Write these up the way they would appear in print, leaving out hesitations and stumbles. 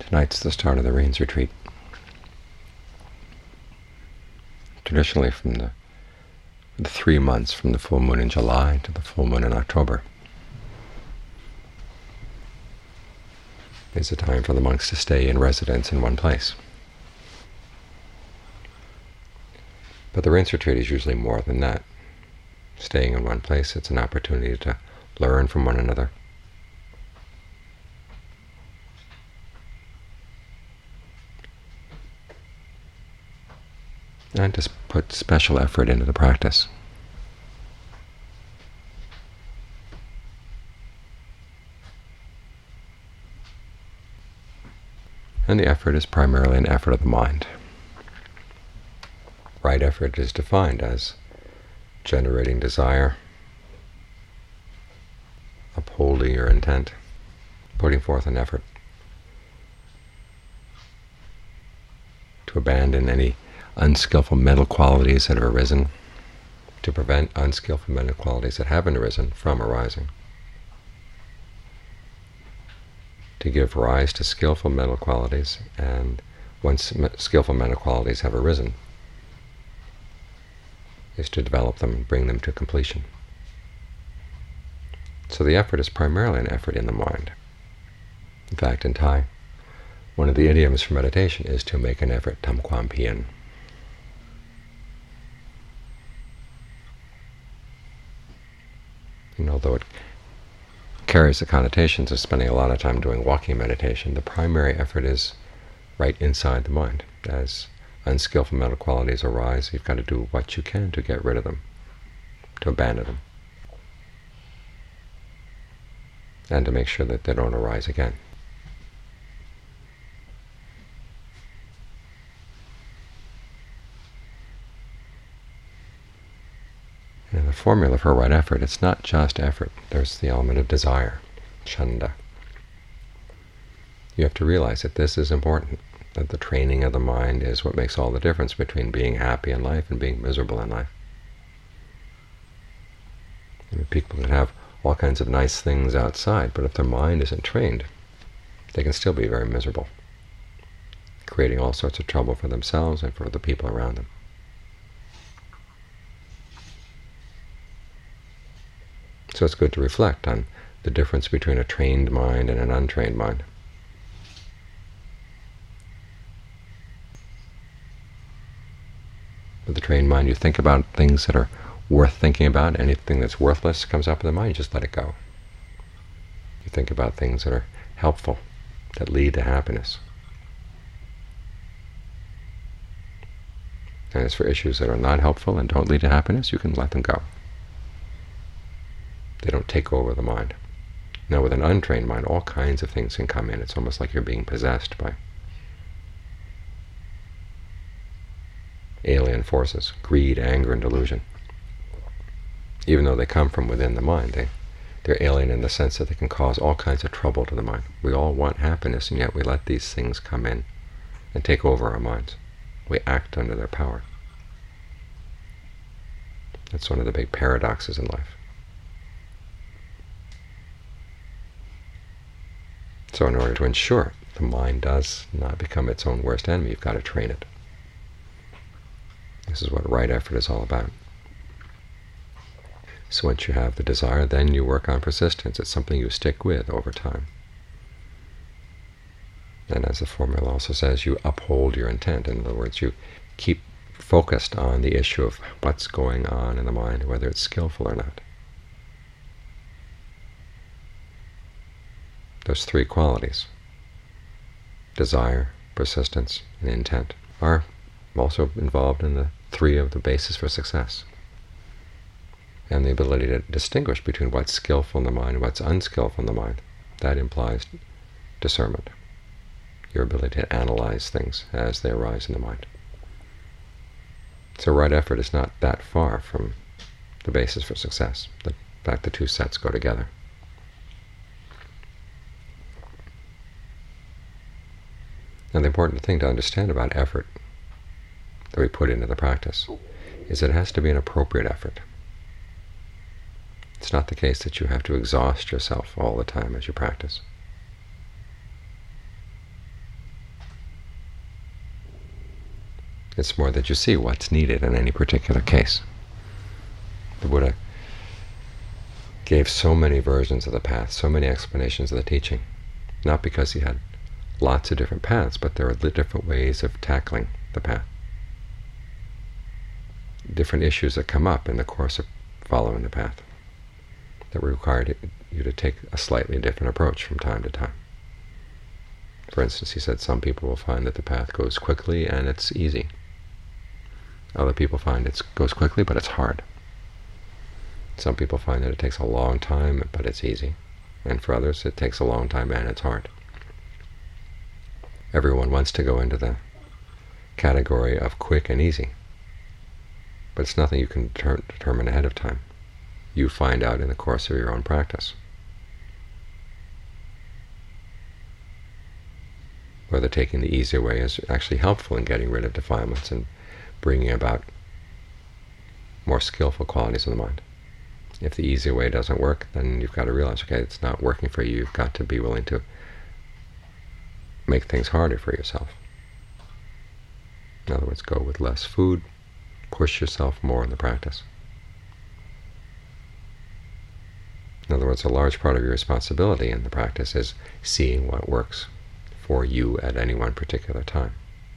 Tonight's the start of the Rains Retreat. Traditionally, from the 3 months from the full moon in July to the full moon in October is a time for the monks to stay in residence in one place. But the Rains Retreat is usually more than that. Staying in one place, it's an opportunity to learn from one another, and to put special effort into the practice. And the effort is primarily an effort of the mind. Right effort is defined as generating desire, upholding your intent, putting forth an effort to abandon any unskillful mental qualities that have arisen, to prevent unskillful mental qualities that haven't arisen from arising, to give rise to skillful mental qualities, and once skillful mental qualities have arisen, is to develop them and bring them to completion. So the effort is primarily an effort in the mind. In fact, in Thai, one of the idioms for meditation is to make an effort, tam kwam pien. And although it carries the connotations of spending a lot of time doing walking meditation, the primary effort is right inside the mind. As unskillful mental qualities arise, you've got to do what you can to get rid of them, to abandon them, and to make sure that they don't arise again. And the formula for right effort, it's not just effort. There's the element of desire, chanda. You have to realize that this is important, that the training of the mind is what makes all the difference between being happy in life and being miserable in life. I mean, people can have all kinds of nice things outside, but if their mind isn't trained, they can still be very miserable, creating all sorts of trouble for themselves and for the people around them. So it's good to reflect on the difference between a trained mind and an untrained mind. With the trained mind, you think about things that are worth thinking about. Anything that's worthless comes up in the mind, you just let it go. You think about things that are helpful, that lead to happiness. And as for issues that are not helpful and don't lead to happiness, you can let them go. They don't take over the mind. Now, with an untrained mind, all kinds of things can come in. It's almost like you're being possessed by alien forces, greed, anger, and delusion. Even though they come from within the mind, they're alien in the sense that they can cause all kinds of trouble to the mind. We all want happiness, and yet we let these things come in and take over our minds. We act under their power. That's one of the big paradoxes in life. So in order to ensure the mind does not become its own worst enemy, you've got to train it. This is what right effort is all about. So once you have the desire, then you work on persistence. It's something you stick with over time. And as the formula also says, you uphold your intent. In other words, you keep focused on the issue of what's going on in the mind, whether it's skillful or not. Those three qualities, desire, persistence, and intent, are also involved in the three of the bases for success. And the ability to distinguish between what's skillful in the mind and what's unskillful in the mind, that implies discernment, your ability to analyze things as they arise in the mind. So right effort is not that far from the basis for success. In fact, the two sets go together. And the important thing to understand about effort that we put into the practice is that it has to be an appropriate effort. It's not the case that you have to exhaust yourself all the time as you practice. It's more that you see what's needed in any particular case. The Buddha gave so many versions of the path, so many explanations of the teaching, not because he had lots of different paths, but there are different ways of tackling the path, different issues that come up in the course of following the path that required you to take a slightly different approach from time to time. For instance, he said some people will find that the path goes quickly and it's easy. Other people find it goes quickly, but it's hard. Some people find that it takes a long time, but it's easy. And for others, it takes a long time and it's hard. Everyone wants to go into the category of quick and easy, but it's nothing you can determine ahead of time. You find out in the course of your own practice whether taking the easier way is actually helpful in getting rid of defilements and bringing about more skillful qualities of the mind. If the easier way doesn't work, then you've got to realize, okay, it's not working for you. You've got to be willing to make things harder for yourself. In other words, go with less food, push yourself more in the practice. In other words, a large part of your responsibility in the practice is seeing what works for you at any one particular time,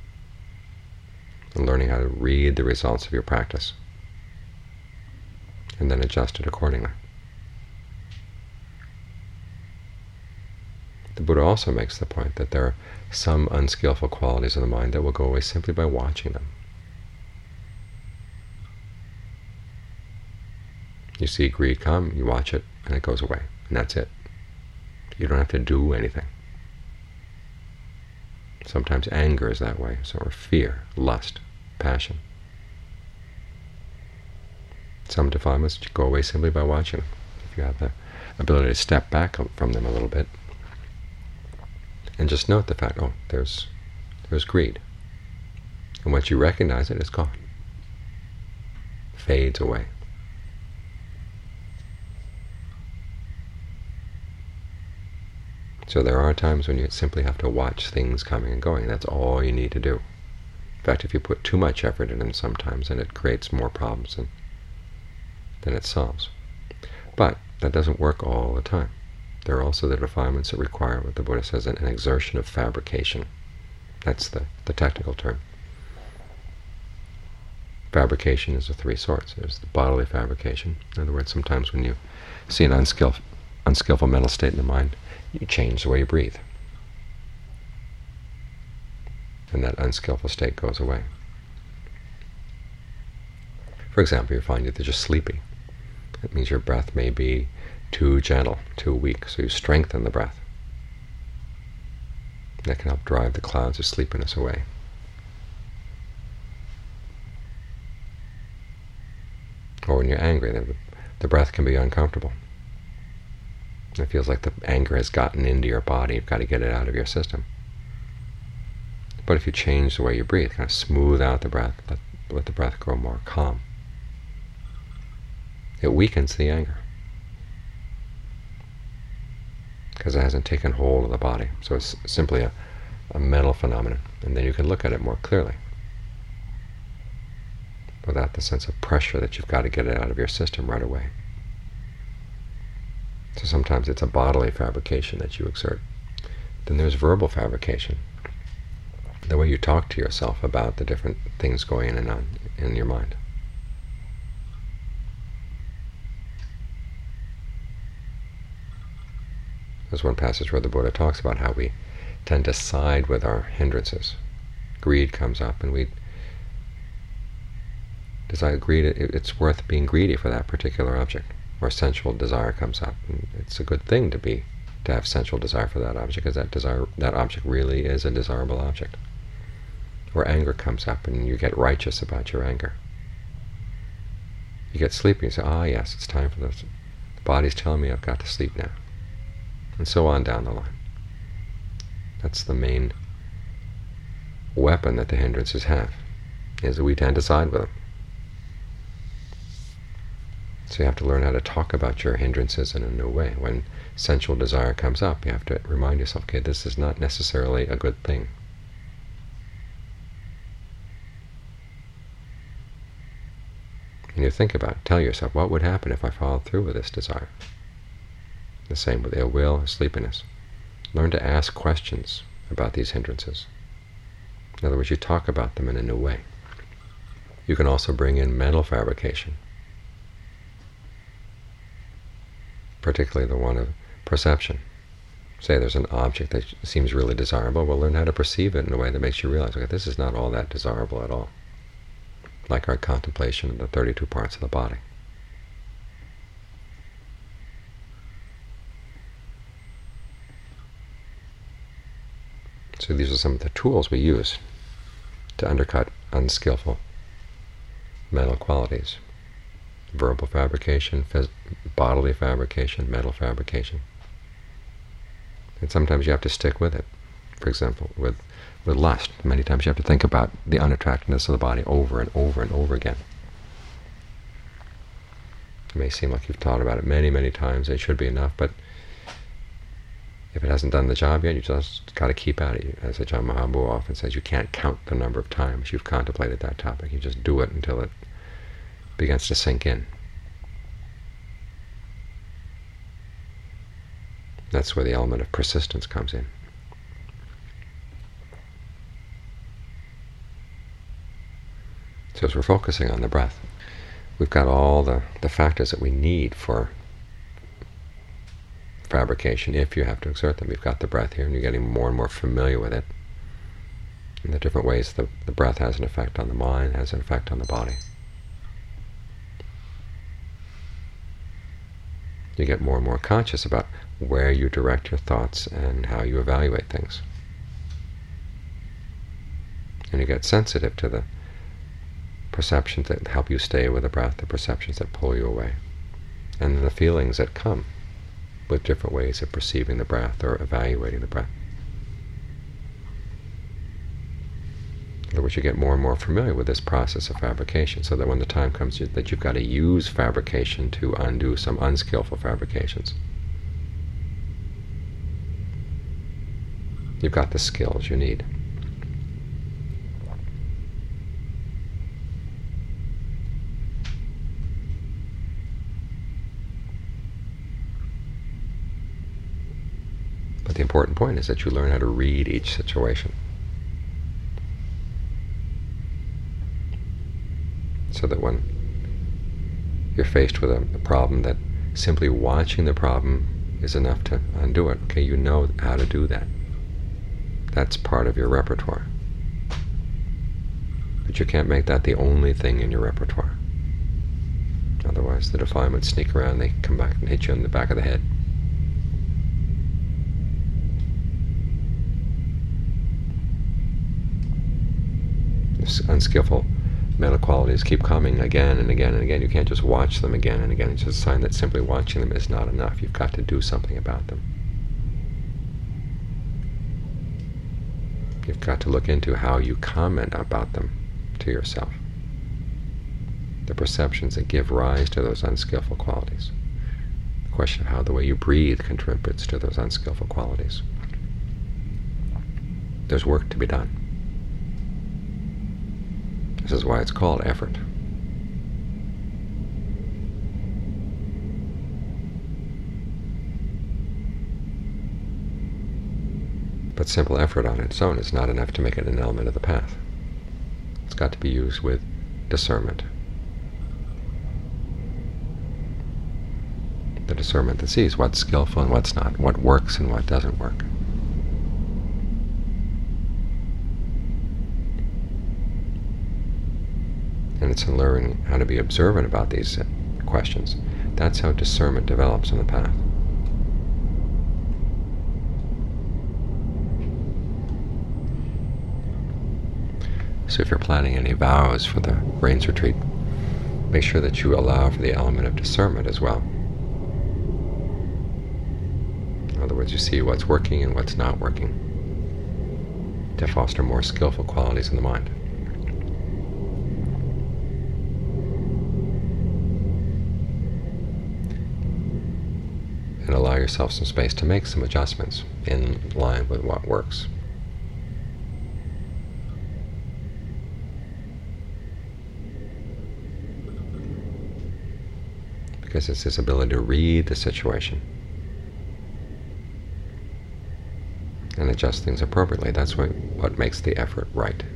and learning how to read the results of your practice and then adjust it accordingly. The Buddha also makes the point that there are some unskillful qualities of the mind that will go away simply by watching them. You see greed come, you watch it, and it goes away, and that's it. You don't have to do anything. Sometimes anger is that way, or fear, lust, passion. Some defilements go away simply by watching them. If you have the ability to step back from them a little bit and just note the fact, oh, there's greed. And once you recognize it, it's gone. Fades away. So there are times when you simply have to watch things coming and going. That's all you need to do. In fact, if you put too much effort in them sometimes, then it creates more problems than it solves. But that doesn't work all the time. There are also the defilements that require what the Buddha says, an exertion of fabrication. That's the technical term. Fabrication is of three sorts. There's the bodily fabrication. In other words, sometimes when you see an unskillful mental state in the mind, you change the way you breathe, and that unskillful state goes away. For example, you find that you're just sleepy. That means your breath may be too gentle, too weak, so you strengthen the breath. That can help drive the clouds of sleepiness away. Or when you're angry, the breath can be uncomfortable. It feels like the anger has gotten into your body. You've got to get it out of your system. But if you change the way you breathe, kind of smooth out the breath, let the breath grow more calm, it weakens the anger because it hasn't taken hold of the body. So it's simply a mental phenomenon, and then you can look at it more clearly without the sense of pressure that you've got to get it out of your system right away. So sometimes it's a bodily fabrication that you exert. Then there's verbal fabrication, the way you talk to yourself about the different things going in and on in your mind. There's one passage where the Buddha talks about how we tend to side with our hindrances. Greed comes up, and we decide it's worth being greedy for that particular object. Or sensual desire comes up, and it's a good thing to have sensual desire for that object, because that object really is a desirable object. Or anger comes up, and you get righteous about your anger. You get sleepy, and you say, ah, yes, it's time for this. The body's telling me I've got to sleep now. And so on down the line. That's the main weapon that the hindrances have, is that we tend to side with them. So you have to learn how to talk about your hindrances in a new way. When sensual desire comes up, you have to remind yourself, okay, this is not necessarily a good thing. And you think about it, tell yourself, what would happen if I followed through with this desire? The same with ill will or sleepiness. Learn to ask questions about these hindrances. In other words, you talk about them in a new way. You can also bring in mental fabrication, particularly the one of perception. Say there's an object that seems really desirable, well, learn how to perceive it in a way that makes you realize, okay, this is not all that desirable at all. Like our contemplation of the 32 parts of the body. So these are some of the tools we use to undercut unskillful mental qualities. Verbal fabrication, bodily fabrication, mental fabrication. And sometimes you have to stick with it. For example, with lust, many times you have to think about the unattractiveness of the body over and over and over again. It may seem like you've thought about it many, many times, it should be enough, but if it hasn't done the job yet, you just got to keep at it. As Ajahn Mahabua often says, you can't count the number of times you've contemplated that topic. You just do it until it begins to sink in. That's where the element of persistence comes in. So as we're focusing on the breath, we've got all the factors that we need for fabrication, if you have to exert them. You've got the breath here, and you're getting more and more familiar with it, and the different ways the breath has an effect on the mind, has an effect on the body. You get more and more conscious about where you direct your thoughts and how you evaluate things. And you get sensitive to the perceptions that help you stay with the breath, the perceptions that pull you away, and the feelings that come with different ways of perceiving the breath or evaluating the breath. In other words, you get more and more familiar with this process of fabrication, so that when the time comes that you've got to use fabrication to undo some unskillful fabrications, you've got the skills you need. But the important point is that you learn how to read each situation, so that when you're faced with a problem, that simply watching the problem is enough to undo it. Okay, you know how to do that. That's part of your repertoire. But you can't make that the only thing in your repertoire. Otherwise the defilements sneak around, they come back and hit you in the back of the head. Unskillful mental qualities keep coming again and again and again. You can't just watch them again and again. It's just a sign that simply watching them is not enough. You've got to do something about them. You've got to look into how you comment about them to yourself, the perceptions that give rise to those unskillful qualities, the question of how the way you breathe contributes to those unskillful qualities. There's work to be done. This is why it's called effort. But simple effort on its own is not enough to make it an element of the path. It's got to be used with discernment. The discernment that sees what's skillful and what's not, what works and what doesn't work. And it's in learning how to be observant about these questions. That's how discernment develops on the path. So if you're planning any vows for the Rains Retreat, make sure that you allow for the element of discernment as well. In other words, you see what's working and what's not working, to foster more skillful qualities in the mind. And allow yourself some space to make some adjustments in line with what works. because it's his ability to read the situation and adjust things appropriately. That's what makes the effort right.